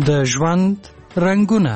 د ژوند رنگونه.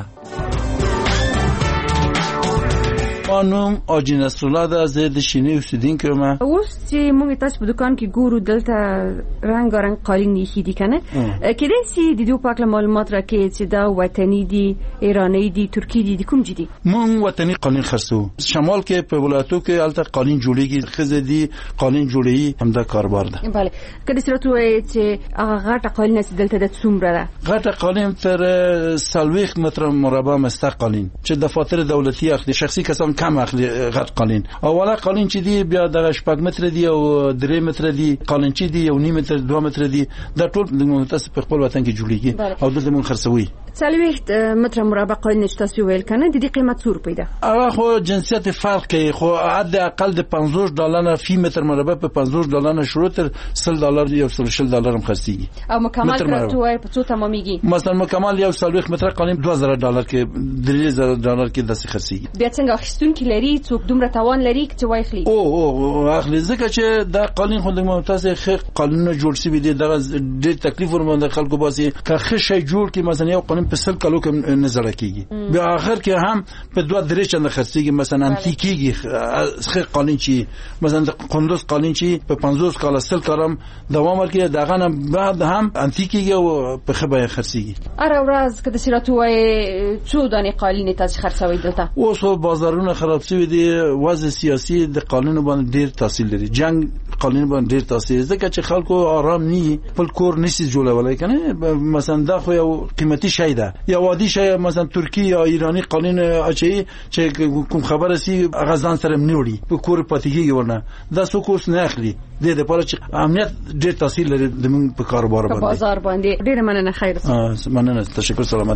نوم حاجي نصر الله ده، زه د شینې اوسیدونکی یم. اوس چې موږ تاسو په دکان کې ګورو دلته رنګارنګ قالین ایښي دي کنه، کله چې د دوی پاک معلومات راکې چې دا وطني دي، ایرانی دي، ترکی دي، کوم دي؟ مونږ وطني قالین خرڅو. شمال کې په ولایتو کې الته قالین جوړیږي، خزه دي قالین جوړي، همدا کاروبار ده. بله، کله چې راته وایي چې هغه غټه قالین چې دلته د څومره ده؟ غټه قالین تر 40 متر مربع مستقلین چې دفاتر دولتي اخلي، شخصي کسان کم اخلي غټ قالین. اوله قالین چې دی بیا د 8 متر دی او 3 متر دی، قالین چې دی 1.5 متر 2 متر دی، دا ټول د متاسف په خپل وطن کې جوړیږي او دلته مونږ خرڅوي. 40 متر مربع قالین چې تاسو ویل کنه، د دې قیمت څو روپۍ ده؟ هغه خو جنسیت فرق کوي، خو حد اقل د $50 فی متر مربع په $50 شروع تر $100 یا $100 هم خرڅيږي. او مکمل کړه په څو تمامېږي؟ مثلا مکمل یو 40 متر قالین $2000 کې $3000 کې داسې خرڅيږي. بیا څنګه اخیستونکي لري، څوک دومره توان لري چې واخلي؟ او اخلي، ځکه چې دا قالین خو د متاسف خیر قانون جوړ شوی دی، دغه ډېر تکلیف ورمنده خلکو باسي که ښه شی جوړ کی، مثلا یو قانون په 100 کالو کې نظر کیږي، بیا اخر کې هم په 2-3 چنده خرڅيږي. مثلا انتیکیږي خیر قالین چې مثلا د قندوز قالین چې په 50 کال 100 کال دوام ورکړي، دغه نه بعد هم انتیکیږي او په خبره خرڅيږي. اره ورځ کده سیراتو وای څو دانه قالین تاسو خرڅوي دلته؟ اوس بازارونه خراب شوی دي، وضع سیاسي د قانون باندې ډیر تاثیر لري، جنگ قانون باندې ډیر تاثیر، ځکه چې خلکو آرام نه خپل کور نشي جوړولای کنه. مثلا دا خو یو قیمتي شی ده، یا وادي شی مثلا ترکی یا ایرانی قانون اچي چې کوم خبره سي غزان سره منوړي په کور پاتېږي ورنه دا څوک اوس نه اخلي. د دې لپاره چې امنیت ډیر تاثیر لري د موږ په کاروبار باندې، بازار باندې. ډیر مننه، خیر. مننه، تشکر، سلامت.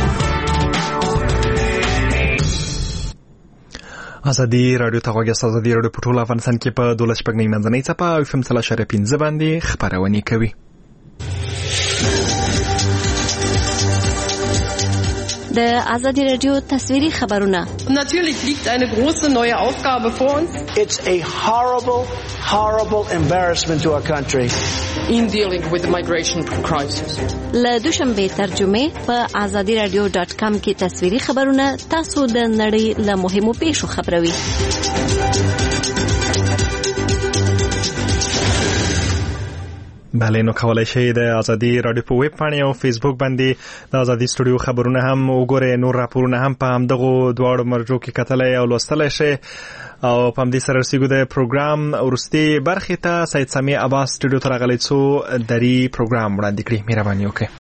ازادي رادیو ته غوږی ساز دی رادیو په ټول افغانستان کې په 12 منځنۍ څپه او FM 3.15 باندې خبرونه کوي. د ازادي رادیو تصویري خبرونه. Natürlich liegt eine große neue Aufgabe vor uns. It's a horrible embarrassment to our country. In dealing with the migration crisis. له دوشنبه ترجمه په azadiradio.com کې تصویري خبرونه تاسو د نړۍ له مهمو پیښو خبروي. بله، نو کولای شئ د ازادي رادیو په ویب پاڼې او فیسبوک باندې د ازادي سټوډیو خبرونه هم وګورئ. نور راپورونه هم په همدغه دواړو مرجو کې کتلای او لوستلای شئ. او په همدې سره رسیدو د پروګرام وروستۍ برخې ته. سید سمیع عباس سټوډیو ته راغلی څو دري پروګرام وړاندې کړي. مهرباني وکړئ.